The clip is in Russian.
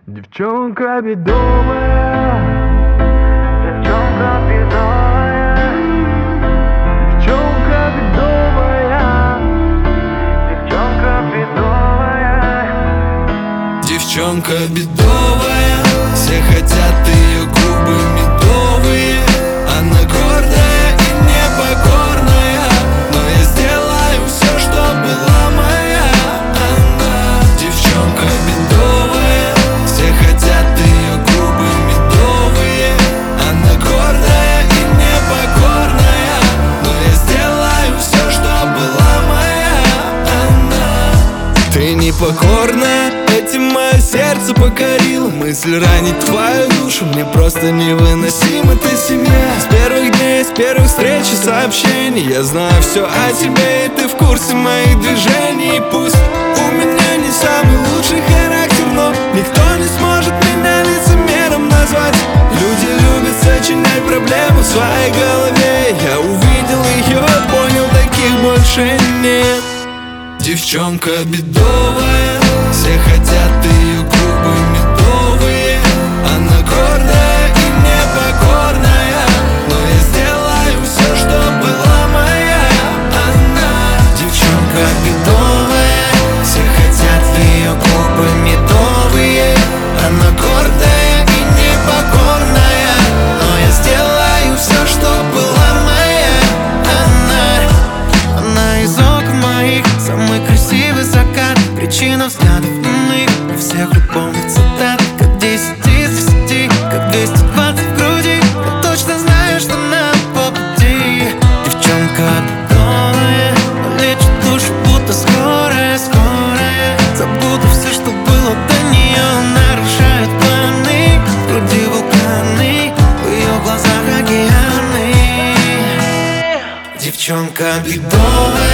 Девчонка бедовая, девчонка бедовая, девчонка бедовая, девчонка бедовая. Девчонка бедовая, все хотят ее губы медовые. Она гордая и непокорная, но я сделаю все, что была моя. Она девчонка бедовая, все хотят ее губы медовые. Она гордая и непокорная, но я сделаю все, что была моя. Она ты непокорная, этим мое сердце покорило. Мысль ранить твою душу мне просто невыносимо. Ты семья с первых дней, с первых встреч и сообщений. Я знаю все о тебе, и ты в курсе моих движений. Пусть у меня не самый лучший характер, но никто не сможет меня лицемером назвать. Люди любят сочинять проблемы в своей голове. Я увидел ее, понял, таких больше нет. Девчонка бедовая, все хотят ее губы медовые. Она гордая и непокорная, но я сделаю все, что была моя. Она девчонка бедовая, все хотят ее губы медовые. Она гордая и непокорная, но я сделаю все, что была моя. Она из окон моих, самый красивый закат, причина взглядов иных и всех любовных цитат. Как 10 из 10, как 220 в груди. Я точно знаю, что нам по пути. Девчонка бедовая, лечит душу, будто скорая, скорая. Забуду все, что было до нее. Нарушает планы, в груди вулканы, в ее глазах океаны. Девчонка бедовая,